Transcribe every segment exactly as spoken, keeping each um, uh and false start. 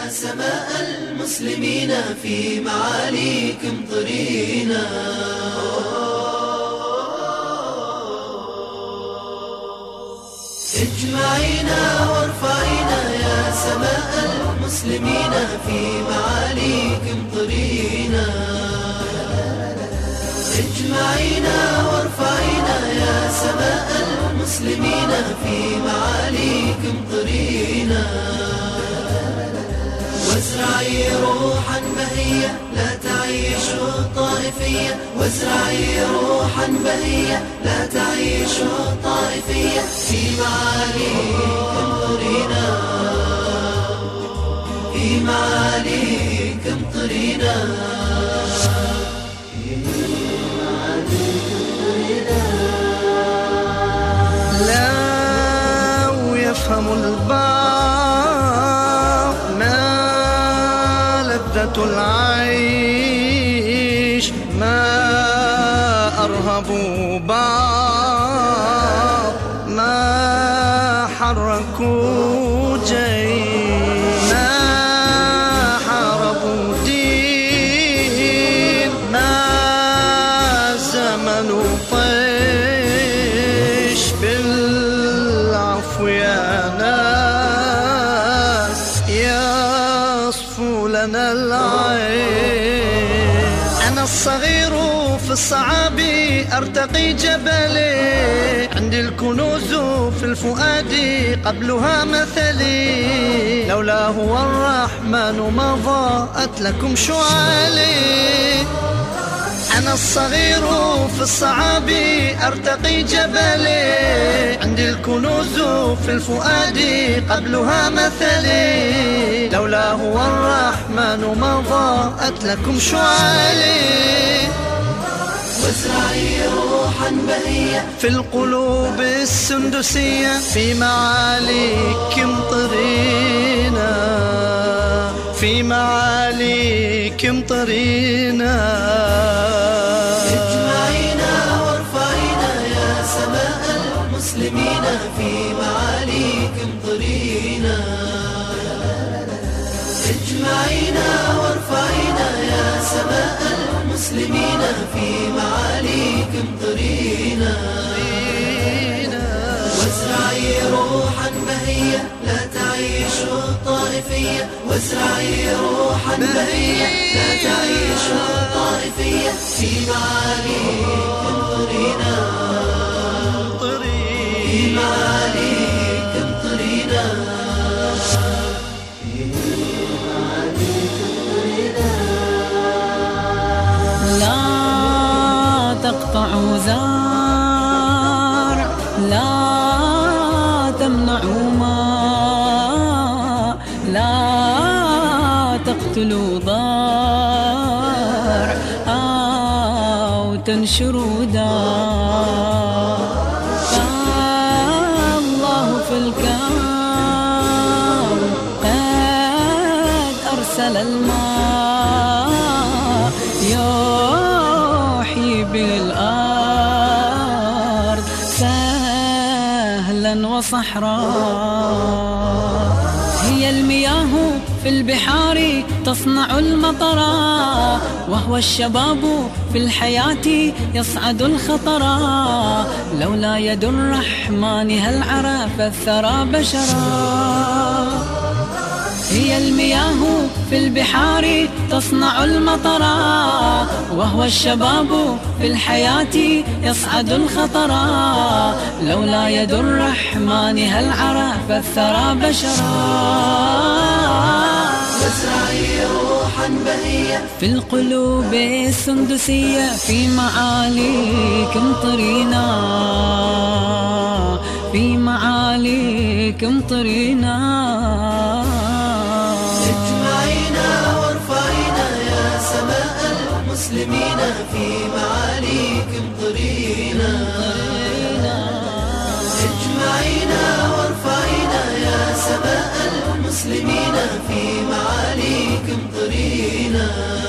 يا سماء المسلمين في معاليك امطرينا. اجمعينا وارفعينا يا سماء المسلمين في معاليك امطرينا. اجمعينا وارفعينا يا سماء المسلمين في معاليك امطرينا. وازرعي روحا بهية لا تعيش الطائفية، وازرعي روحا بهية لا تعيش الطائفية في معاليك امطرينا. في معاليك امطرينا. لو يفهم البعض ما لذة العيش، ما أرهبوا بعض، ما حركوا جيش، ما حاربوا دين، ما زمنوا طيش. بالعفو يا ناس يصفو لنا العين. أنا الصغير في الصعاب أرتقي جبلي، عندي الكنوز في الفؤاد قبلها مثلي. لولا هو الرحمن ما ضاءت لكم شعالي. أنا الصغير في الصعاب أرتقي جبلي، عندي الكنوز في الفؤاد قبلها مثلي. لولا هو الرحمن ما ضاءت لكم شعالي. وازرعي روحا بهية في القلوب السندسية في معاليك امطرينا. في معاليك امطرينا. اجمعينا وارفعينا يا سماء المسلمين في معاليك امطرينا. اجمعينا وارفعينا يا سماء المسلمين في معاليك امطرينا. وازرعي روحا بهية لا تعيش الطائفية، وازرعي روحا بهية لا تعيش الطائفية في معاليك امطرينا. في معاليك امطرينا. لا تقطعوا زرع، لا تمنعوا ماء، لا تقتلوا ضار أو تنشروا دار. فالله في الكون قد أرسل الماء يحيي بالأرض سهلا وصحراء. هي المياه في البحار تصنع المطرا، وهو الشباب في الحياة يصعد الخطرا. لولا يد الرحمن هل عرف الثرى بشرا. هي المياه في البحار تصنع المطرا، وهو الشباب في الحياة يصعد الخطرا. لولا يد الرحمن هل عرف الثرى بشرا. وازرعي روحا بهية في القلوب السندسية في معاليك امطرينا. في معاليك امطرينا. اجمعينا وارفعينا يا سماء المسلمين في معاليك امطرينا. اجمعينا وارفعينا يا سماء المسلمين في معاليك امطرينا.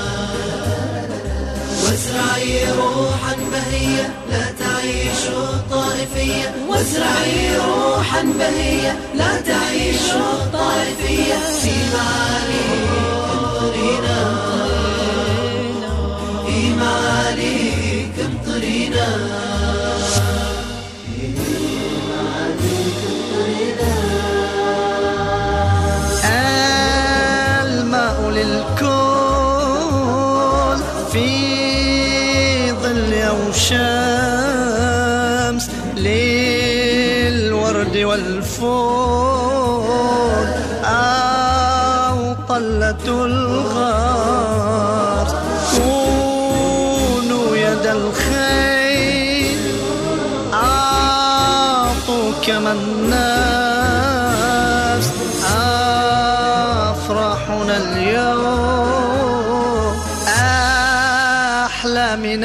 وازرعي روحا بهية لا تعيش الطائفية، وازرعي روحا بهية لا تعيش الطائفية في معاليك الشمس للورد والفول أو طلة الغار. كونوا يد الخير أعطوا كما الناس. أفراحنا اليوم أحلى من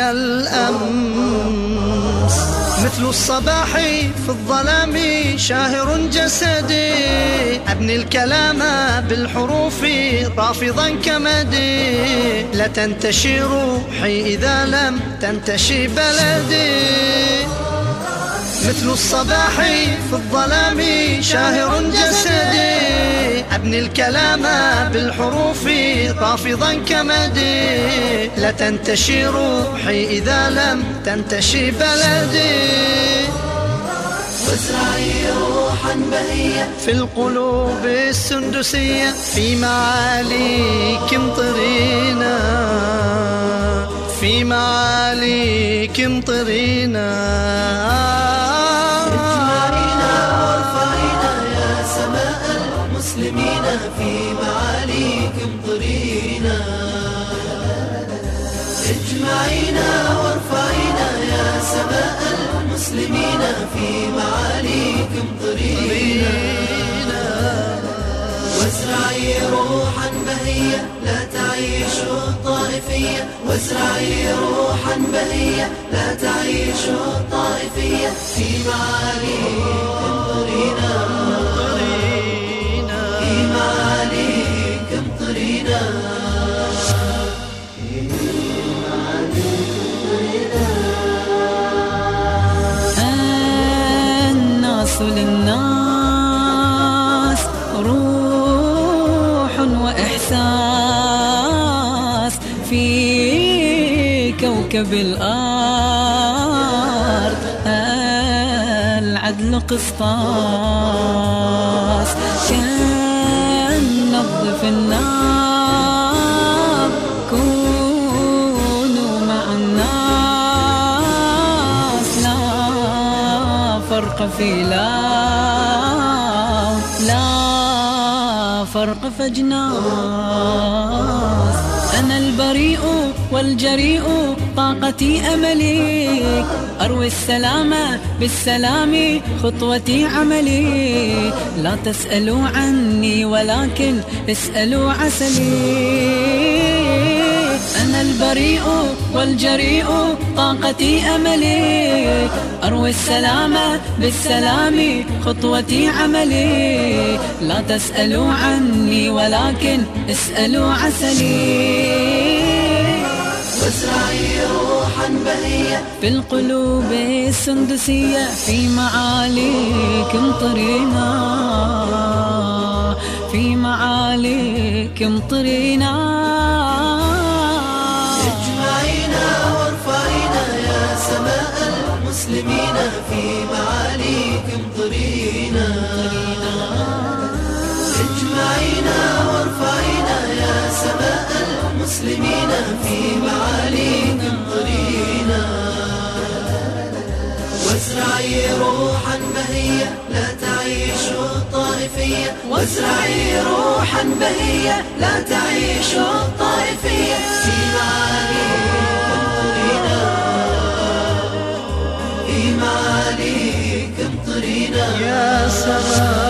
الأمس. مثل الصباح في الظلام شاهر جسدي. أبني الكلام بالحروف رافضا كمدي. لا تنتشي روحي إذا لم تنتشي بلدي. مثل الصباح في الظلام شاهر جسدي. أبني الكلام بالحروف رافضا كمدي. لا تنتشي روحي إذا لم تنتشي بلدي. وازرعي روحا بهية في القلوب السندسية. في معاليك امطرينا. في معاليك امطرينا. اجمعينا وارفعينا يا سماء المسلمين. في معاليك امطرينا. اجمعينا وارفعينا يا سماء المسلمين. في معاليك امطرينا. وازرعي روحا بهية لا تعيش الطائفية. وازرعي روحا بهية لا تعيش الطائفية. في معاليك امطرينا. في معاليك امطرينا. الناس للناس روح وإحساس. في كوكب الأرض العدل قسطاس. كالنبض في النار كونوا مع الناس. لا فرق في لا لا فرق فجناس. أنا البريء والجريء طاقتي أملي. أروي السلام بالسلام خطوتي عملي. لا تسألوا عني ولكن اسألوا عسلي. أنا البريء والجريء طاقتي أملي. أروي السلام بالسلام خطوتي عملي. لا تسألوا عني ولكن اسألوا عسلي. وازرعي روحا بهية في القلوب السندسية. في معاليك امطرينا. في معاليك امطرينا. اجمعينا وارفعينا يا سماء المسلمين. في معاليك امطرينا. اجمعينا وارفعينا يا سماء المسلمين. في معاليك امطرينا. وازرعي روحا بهية لا تعيش الطائفية. وازرعي روحا بهية لا تعيش الطائفية. في معاليك امطرينا. في معاليك امطرينا. يا سلام